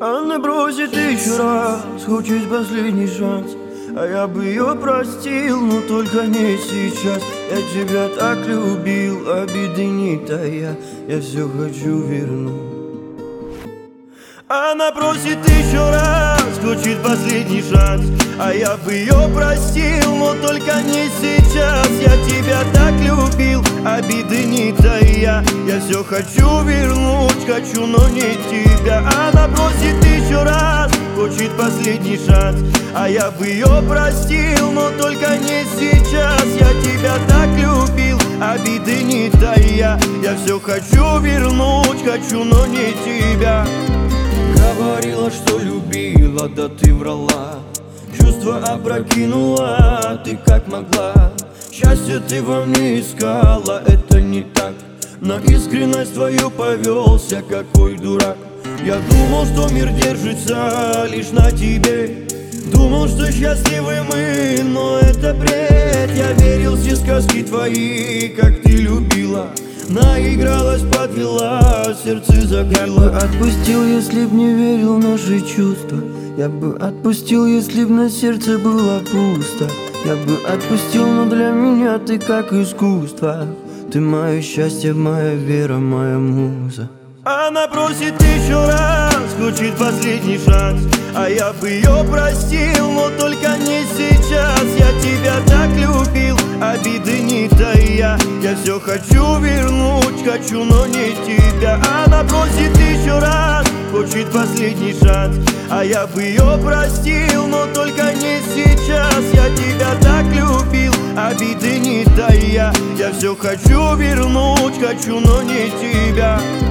Она бросит еще раз, хочет последний шанс. А я бы ее простил, но только не сейчас. Я тебя так любил, обиды не тая. Я все хочу вернуть. Она просит еще раз, хочет последний шанс. А я бы ее простил, но только не сейчас. Я тебя так любил, обиды не тая. Я все хочу вернуть, хочу, но не тебя. Она просит еще раз, хочет последний шанс. А я бы ее простил, но только не сейчас. Я тебя так любил, обиды не тая. Я все хочу вернуть, хочу, но не тебя. Говорила, что любила, да ты врала. Чувства опрокинула, ты как могла. Счастье ты во мне искала, это не так. На искренность твою повелся, какой дурак. Я думал, что мир держится лишь на тебе. Думал, что счастливы мы, но это бред. Я верил все сказки твои, как ты любила. Наигралась, подвела, сердце закрыла. Отпустил, если б не верил в наши чувства. Я бы отпустил, если б на сердце было пусто. Я бы отпустил, но для меня ты как искусство. Ты мое счастье, моя вера, моя муза. Она просит еще раз, хочет последний шанс. А я бы ее простил, но только не сейчас. Я тебя так любил, обиды не тая. Я все хочу вернуть, хочу, но не тебя. Она просит еще раз, хочет последний шанс. А я бы ее простил, но только не сейчас. Я тебя так любил, обиды не тая. Я все хочу вернуть, хочу, но не тебя.